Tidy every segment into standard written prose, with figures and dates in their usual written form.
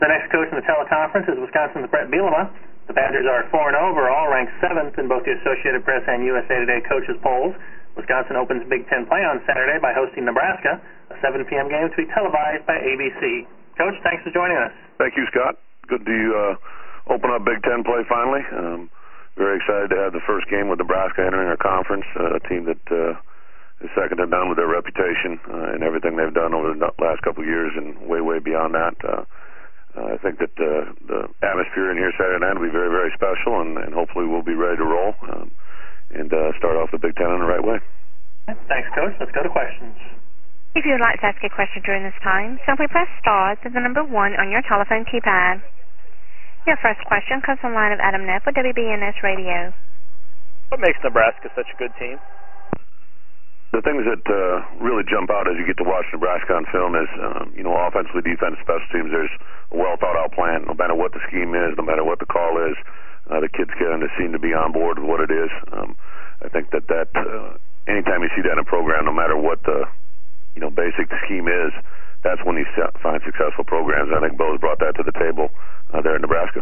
The next coach in the teleconference is Wisconsin's Bret Bielema. The Badgers are 4-0 overall, ranked 7th in both the Associated Press and USA Today coaches polls. Wisconsin opens Big Ten play on Saturday by hosting Nebraska, a 7 p.m. game to be televised by ABC. Coach, thanks for joining us. Thank you, Scott. Good to open up Big Ten play finally. Very excited to have the first game with Nebraska entering our conference, a team that is second to none with their reputation and everything they've done over the last couple of years and way, way beyond that. I think that the atmosphere in here Saturday night will be very, very special, and hopefully we'll be ready to roll and start off the Big Ten in the right way. Thanks, Coach. Let's go to questions. If you would like to ask a question during this time, simply press star, then the number 1 on your telephone keypad. Your first question comes from the line of Adam Neff with WBNS Radio. What makes Nebraska such a good team? The things that really jump out as you get to watch Nebraska on film is, offensively, defense, special teams, there's a well-thought-out plan. No matter what the scheme is, no matter what the call is, the kids seem to be on board with what it is. I think that anytime you see that in a program, no matter what the basic scheme is, that's when you find successful programs. I think Bo's brought that to the table there in Nebraska.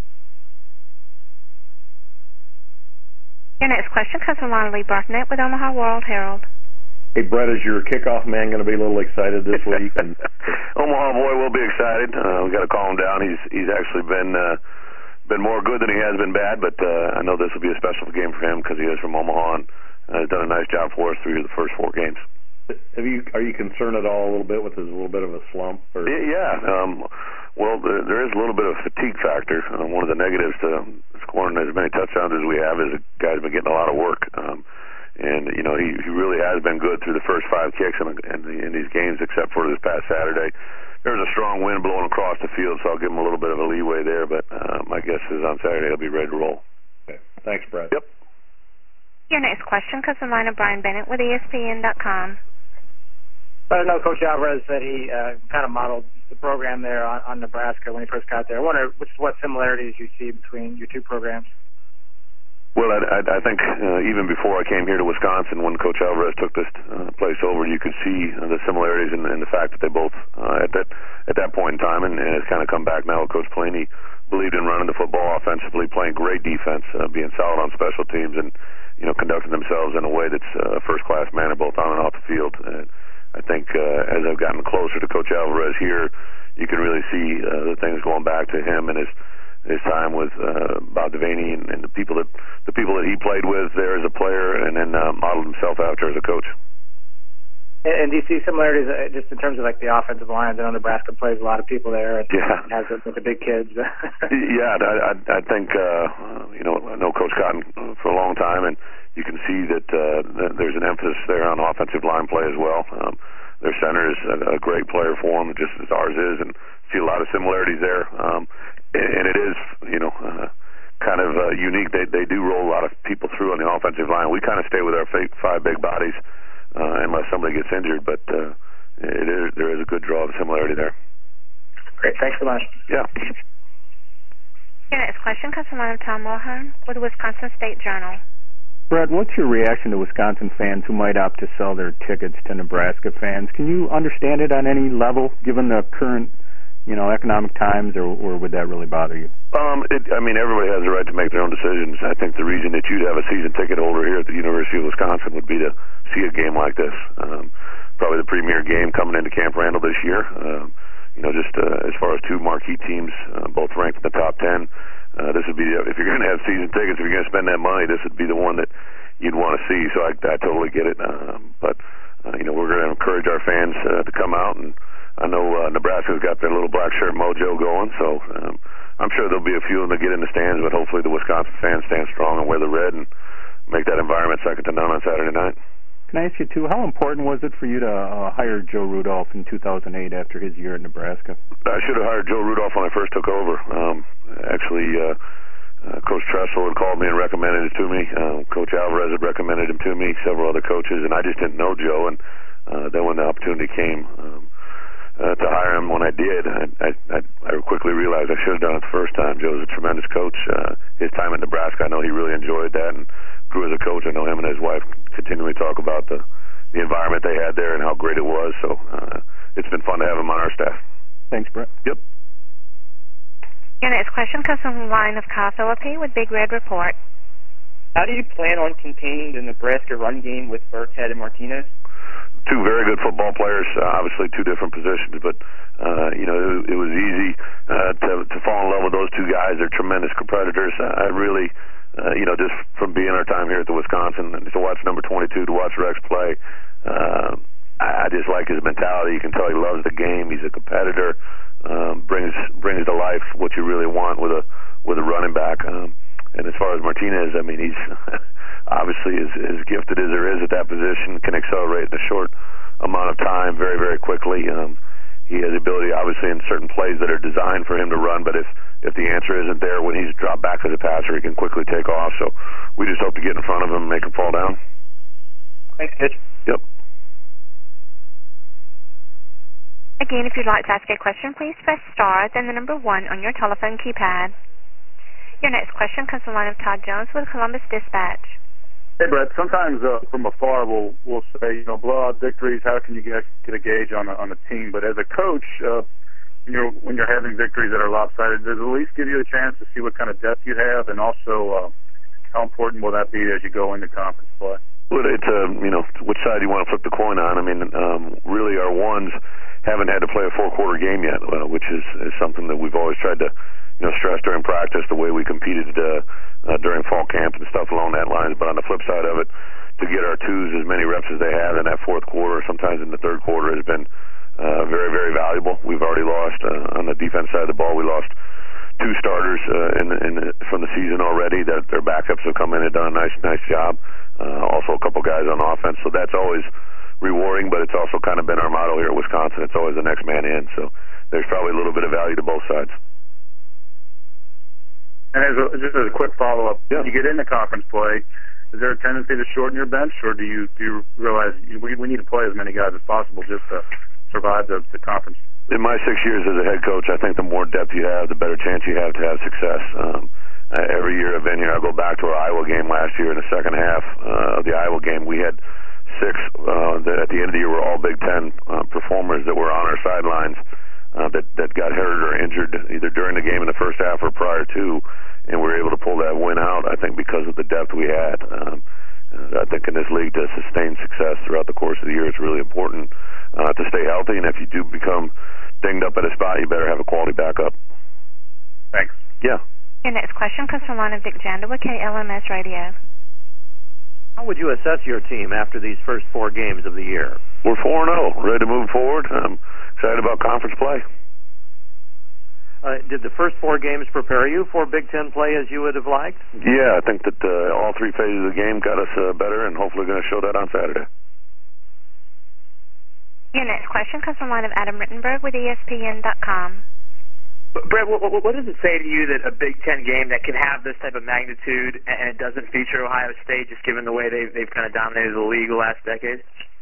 Your next question comes from Lee Bartnett with Omaha World Herald. Hey, Bret, is your kickoff man going to be a little excited this week? Omaha boy will be excited. We've got to calm him down. He's actually been more good than he has been bad, but I know this will be a special game for him because he is from Omaha and has done a nice job for us through the first 4 games. Are you concerned at all a little bit with his little bit of a slump? Or? Yeah. Well, there is a little bit of a fatigue factor. One of the negatives to scoring as many touchdowns as we have is the guy's been getting a lot of work. And he really has been good through the first 5 kicks in these games, except for this past Saturday. There was a strong wind blowing across the field, so I'll give him a little bit of a leeway there. But my guess is on Saturday he'll be ready to roll. Okay. Thanks, Bret. Yep. Your next question comes from the line of Brian Bennett with ESPN.com. I know Coach Alvarez said he kind of modeled the program there on Nebraska when he first got there. I wonder what similarities you see between your 2 programs. Well, I think even before I came here to Wisconsin, when Coach Alvarez took this place over, you could see the similarities in the fact that they both, at that point in time, and it's kind of come back now with Coach Pelini, believed in running the football offensively, playing great defense, being solid on special teams, and conducting themselves in a way that's a first-class manner both on and off the field. And I think as I've gotten closer to Coach Alvarez here, you can really see the things going back to him and his time with Bob Devaney and the people that he played with there as a player, and then modeled himself after as a coach. And do you see similarities just in terms of like the offensive lines? I know Nebraska plays a lot of people there and has a bunch of big kids. Yeah, I think I know Coach Cotton for a long time, and you can see that there's an emphasis there on offensive line play as well. Their center is a great player for them, just as ours is, and see a lot of similarities there. And it is, kind of unique. They do roll a lot of people through on the offensive line. We kind of stay with our 5 big bodies unless somebody gets injured, but there is a good draw of similarity there. Great. Thanks so much. Yeah. Your next question comes from the line of Tom Mulhern with the Wisconsin State Journal. Bret, what's your reaction to Wisconsin fans who might opt to sell their tickets to Nebraska fans? Can you understand it on any level, given the current economic times, or would that really bother you? Everybody has the right to make their own decisions. I think the reason that you'd have a season ticket holder here at the University of Wisconsin would be to see a game like this. Probably the premier game coming into Camp Randall this year. As far as 2 marquee teams, both ranked in the top 10. This would be, if you're going to have season tickets, if you're going to spend that money, this would be the one that you'd want to see. So I totally get it. But we're going to encourage our fans to come out, and I know Nebraska's got their little black shirt mojo going, so I'm sure there'll be a few of them that get in the stands, but hopefully the Wisconsin fans stand strong and wear the red and make that environment second to none on Saturday night. Can I ask you, too, how important was it for you to hire Joe Rudolph in 2008 after his year at Nebraska? I should have hired Joe Rudolph when I first took over. Coach Tressel had called me and recommended it to me. Coach Alvarez had recommended him to me, several other coaches, and I just didn't know Joe. And then when the opportunity came to hire him, when I did, I quickly realized I should have done it the first time. Joe's a tremendous coach. His time at Nebraska, I know he really enjoyed that and grew as a coach. I know him and his wife continually talk about the environment they had there and how great it was. So it's been fun to have him on our staff. Thanks, Bret. Yep. Your next question comes from the line of Kyle Phillippe with Big Red Report. How do you plan on containing the Nebraska run game with Burkhead and Martinez? Two very good football players, obviously two different positions, but it was easy to fall in love with those two guys. They're tremendous competitors. I really, just from being our time here at the Wisconsin, and to watch number 22, to watch Rex play, I just like his mentality. You can tell he loves the game. He's a competitor. Brings to life what you really want with a running back. And as far as Martinez, I mean, he's obviously as gifted as there is at that position, can accelerate in a short amount of time very, very quickly. He has the ability, obviously, in certain plays that are designed for him to run, but if the answer isn't there when he's dropped back as a passer, he can quickly take off. So we just hope to get in front of him and make him fall down. Thanks, Coach. Yep. Again, if you'd like to ask a question, please press star, then the number 1 on your telephone keypad. Your next question comes from the line of Todd Jones with Columbus Dispatch. Hey, Brett. Sometimes from afar we'll say, blowout victories. How can you get a gauge on a team? But as a coach, when you're having victories that are lopsided, does it at least give you a chance to see what kind of depth you have, and also how important will that be as you go into conference play? Well, it's which side you want to flip the coin on. I mean, really, our ones haven't had to play a 4-quarter game yet, which is something that we've always tried to stress during practice, the way we competed during fall camp and stuff along that lines. But on the flip side of it, to get our twos as many reps as they have in that fourth quarter, sometimes in the third quarter, has been very, very valuable. We've already lost on the defense side of the ball. We lost 2 starters from the season already. That their backups have come in and done a nice job. Also a couple guys on offense, so that's always rewarding. But it's also kind of been our motto here at Wisconsin. It's always the next man in. So there's probably a little bit of value to both sides. And just as a quick follow-up, yeah. When you get into conference play, is there a tendency to shorten your bench, or do you realize we need to play as many guys as possible just to survive the conference? In my 6 years as a head coach, I think the more depth you have, the better chance you have to have success. Every year I've been here, I go back to our Iowa game last year. In the second half of the Iowa game, we had 6 that at the end of the year were all Big Ten performers that were on our sidelines that got hurt or injured either during the game in the first half or prior to, and we were able to pull that win out, I think, because of the depth we had. I think in this league, to sustain success throughout the course of the year, it's really important to stay healthy, and if you do become dinged up at a spot, you better have a quality backup. Thanks. Yeah. Your next question comes from the line of Dick Janda with KLMS Radio. How would you assess your team after these first 4 games of the year? We're 4-0, ready to move forward. I'm excited about conference play. Did the first 4 games prepare you for Big Ten play as you would have liked? Yeah, I think that all 3 phases of the game got us better, and hopefully going to show that on Saturday. Your next question comes from the line of Adam Rittenberg with ESPN.com. Brett, what does it say to you that a Big Ten game that can have this type of magnitude and it doesn't feature Ohio State, just given the way they've kind of dominated the league the last decade?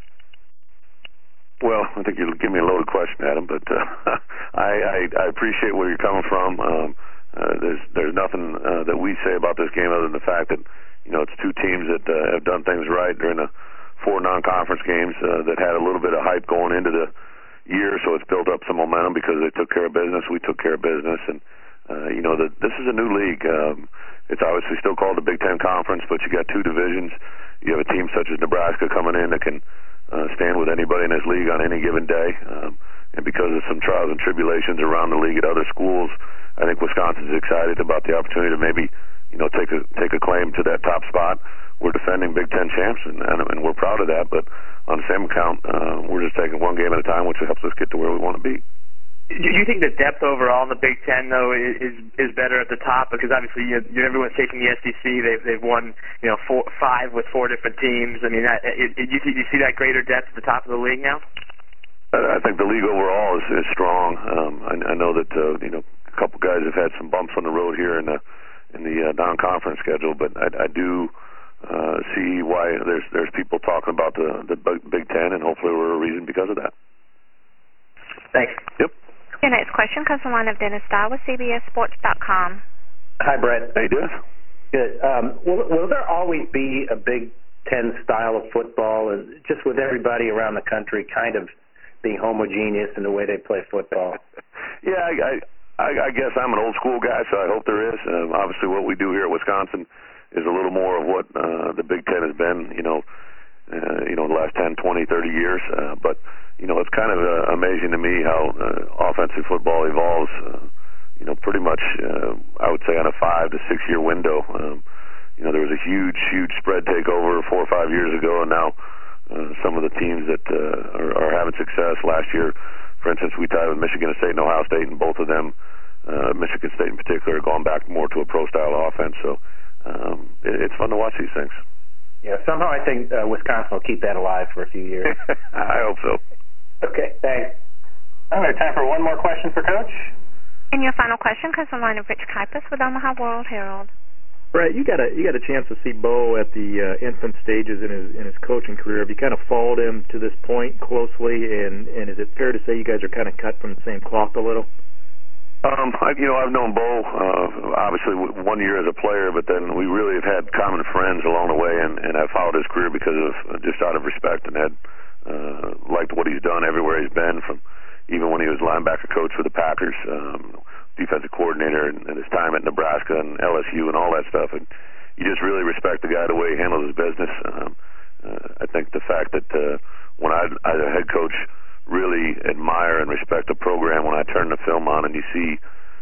Well, I think you'll give me a loaded question, Adam, but I appreciate where you're coming from. There's nothing that we say about this game other than the fact that it's 2 teams that have done things right during the 4 non-conference games that had a little bit of hype going into the year, so it's built up some momentum because they took care of business. We took care of business, and this is a new league. It's obviously still called the Big Ten Conference, but you got 2 divisions. You have a team such as Nebraska coming in that can stand with anybody in this league on any given day, and because of some trials and tribulations around the league at other schools, I think Wisconsin's excited about the opportunity to maybe take a claim to that top spot. We're defending Big Ten champs, and we're proud of that, but on the same account, we're just taking one game at a time, which helps us get to where we want to be. Do you think the depth overall in the Big Ten, though, is better at the top? Because obviously everyone's taking the SEC. They've won 5 with 4 different teams. I mean, you see that greater depth at the top of the league now? I think the league overall is strong. I know that a couple guys have had some bumps on the road here in the non-conference schedule, but I do see why there's people talking about the Big Ten, and hopefully we're a reason because of that. Thanks. Yep. Your next question comes from the line of Dennis Dye with CBSSports.com. Hi, Brett. Hey, Dennis. Good. Will there always be a Big Ten style of football, just with everybody around the country kind of being homogeneous in the way they play football? Yeah, I guess I'm an old school guy, so I hope there is. Obviously, what we do here at Wisconsin is a little more of what the Big Ten has been, the last 10, 20, 30 years. But it's kind of amazing to me how offensive football evolves. Pretty much, I would say on a 5 to 6 year window. There was a huge spread takeover 4 or 5 years ago, and now some of the teams that are having success last year. For instance, we tied with Michigan State and Ohio State, and both of them, Michigan State in particular, are going back more to a pro-style offense. So it's fun to watch these things. Yeah, somehow I think Wisconsin will keep that alive for a few years. I hope so. Okay, thanks. All right, time for one more question for Coach. And your final question comes from the line of Rich Kuipers with Omaha World Herald. Brett, you got a chance to see Bo at the infant stages in his coaching career. Have you kind of followed him to this point closely, and is it fair to say you guys are kind of cut from the same cloth a little? I've known Bo obviously 1 year as a player, but then we really have had common friends along the way, and I've followed his career because of just out of respect, and had liked what he's done everywhere he's been, from even when he was linebacker coach for the Packers, defensive coordinator, and his time at Nebraska and LSU and all that stuff. And you just really respect the guy, the way he handles his business. I think the fact that when I, as a head coach, really admire and respect the program, when I turn the film on and you see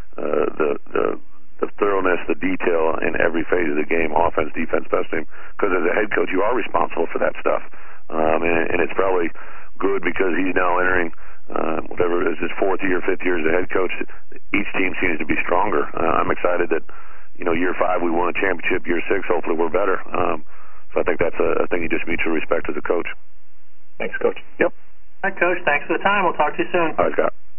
the thoroughness, the detail in every phase of the game, offense, defense, special team, because as a head coach, you are responsible for that stuff. And it's probably good because he's now entering whatever it is, his 4th year, 5th year as a head coach. Each team seems to be stronger. I'm excited that, year 5 we won a championship, year 6 hopefully we're better. So I think that's a thing you just mutual respect as a coach. Thanks, Coach. Yep. All right, Coach, thanks for the time. We'll talk to you soon. All right, Scott.